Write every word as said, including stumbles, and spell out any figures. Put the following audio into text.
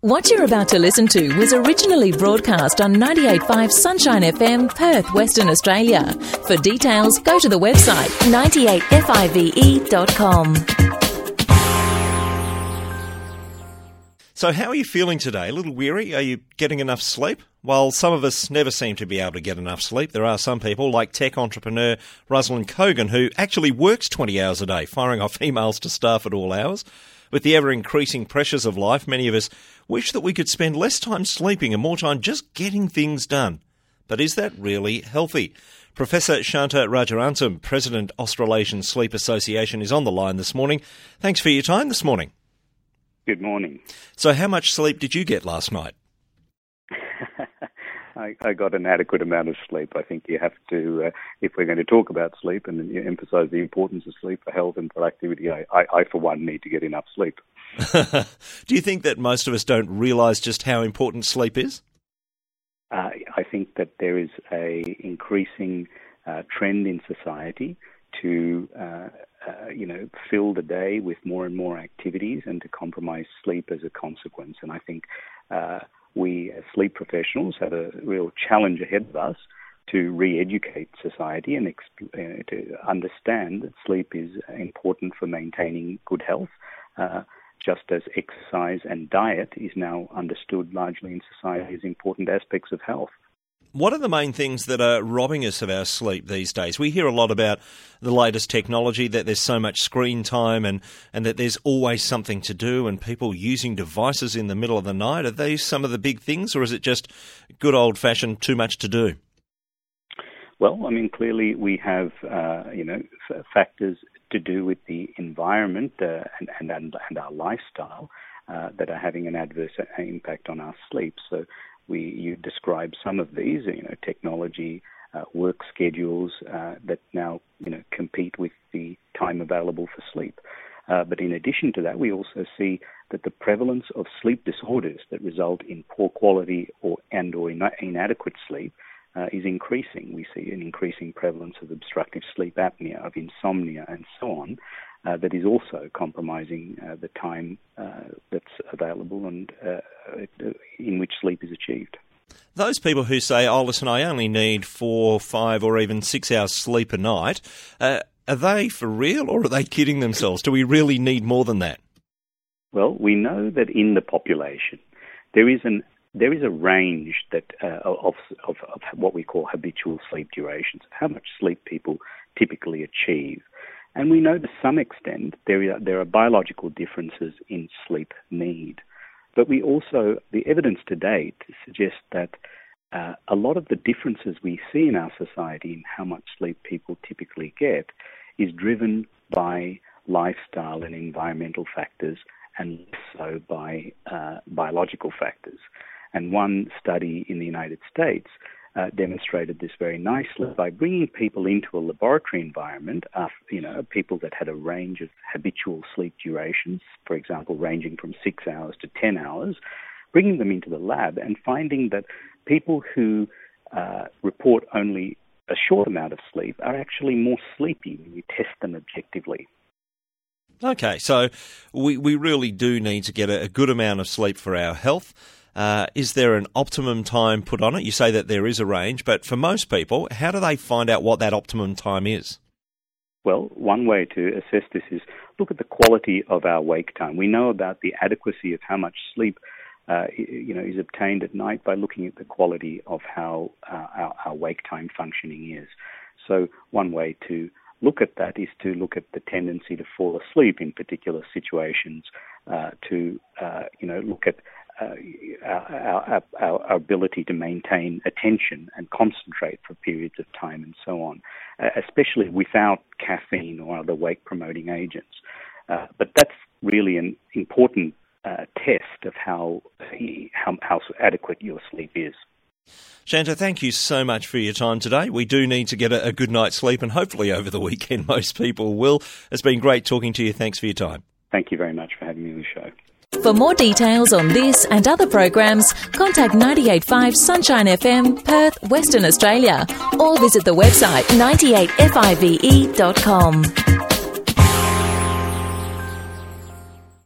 What you're about to listen to was originally broadcast on ninety-eight point five Sunshine F M, Perth, Western Australia. For details, go to the website ninety-eight five dot com. So how are you feeling today? A little weary? Are you getting enough sleep? While some of us never seem to be able to get enough sleep, there are some people, like tech entrepreneur Ruslan Kogan, who actually works twenty hours a day, firing off emails to staff at all hours. With the ever-increasing pressures of life, many of us wish that we could spend less time sleeping and more time just getting things done. But is that really healthy? Professor Shanta Rajarantham, President Australasian Sleep Association, is on the line this morning. Thanks for your time this morning. Good morning. So how much sleep did you get last night? I, I got an adequate amount of sleep. I think you have to, uh, if we're going to talk about sleep and you emphasise the importance of sleep for health and productivity, I, I, I, for one, need to get enough sleep. Do you think that most of us don't realise just how important sleep is? Uh, I think that there is a increasing uh, trend in society to, uh, uh, you know, fill the day with more and more activities and to compromise sleep as a consequence. And I think uh, we as sleep professionals have a real challenge ahead of us to re-educate society and exp- uh, to understand that sleep is important for maintaining good health, uh, just as exercise and diet is now understood largely in society as important aspects of health. What are the main things that are robbing us of our sleep these days? We hear a lot about the latest technology, that there's so much screen time and, and that there's always something to do and people using devices in the middle of the night. Are these some of the big things, or is it just good old-fashioned too much to do? Well, I mean, clearly we have, uh, you know, f- factors to do with the environment uh, and, and, and our lifestyle uh, that are having an adverse impact on our sleep. So We, you described some of these, you know, technology, uh, work schedules uh, that now, you know, compete with the time available for sleep. Uh, but in addition to that, we also see that the prevalence of sleep disorders that result in poor quality or and or in, inadequate sleep uh, is increasing. We see an increasing prevalence of obstructive sleep apnea, of insomnia, and so on. Uh, that is also compromising uh, the time uh, that's available and uh, in which sleep is achieved. Those people who say, oh, listen, I only need four, five or even six hours sleep a night, uh, are they for real or are they kidding themselves? Do we really need more than that? Well, we know that in the population there is an there is a range that uh, of, of, of what we call habitual sleep durations, how much sleep people typically achieve. And we know to some extent there are, there are biological differences in sleep need. But we also, the evidence to date suggests that uh, a lot of the differences we see in our society in how much sleep people typically get is driven by lifestyle and environmental factors and less so by uh, biological factors. And one study in the United States Uh, demonstrated this very nicely by bringing people into a laboratory environment, uh, you know, people that had a range of habitual sleep durations, for example, ranging from six hours to ten hours, bringing them into the lab and finding that people who uh, report only a short amount of sleep are actually more sleepy when you test them objectively. Okay, so we, we really do need to get a, a good amount of sleep for our health. Uh, is there an optimum time put on it? You say that there is a range, but for most people, how do they find out what that optimum time is? Well, one way to assess this is look at the quality of our wake time. We know about the adequacy of how much sleep uh, you know, is obtained at night by looking at the quality of how uh, our, our wake time functioning is. So one way to look at that is to look at the tendency to fall asleep in particular situations, uh, to uh, you know look at Uh, our, our, our ability to maintain attention and concentrate for periods of time and so on, uh, especially without caffeine or other wake-promoting agents. Uh, but that's really an important uh, test of how, how how adequate your sleep is. Shanta, thank you so much for your time today. We do need to get a, a good night's sleep, and hopefully over the weekend most people will. It's been great talking to you. Thanks for your time. Thank you very much for having me on the show. For more details on this and other programs, contact ninety-eight point five Sunshine F M, Perth, Western Australia, or visit the website ninety-eight five dot com.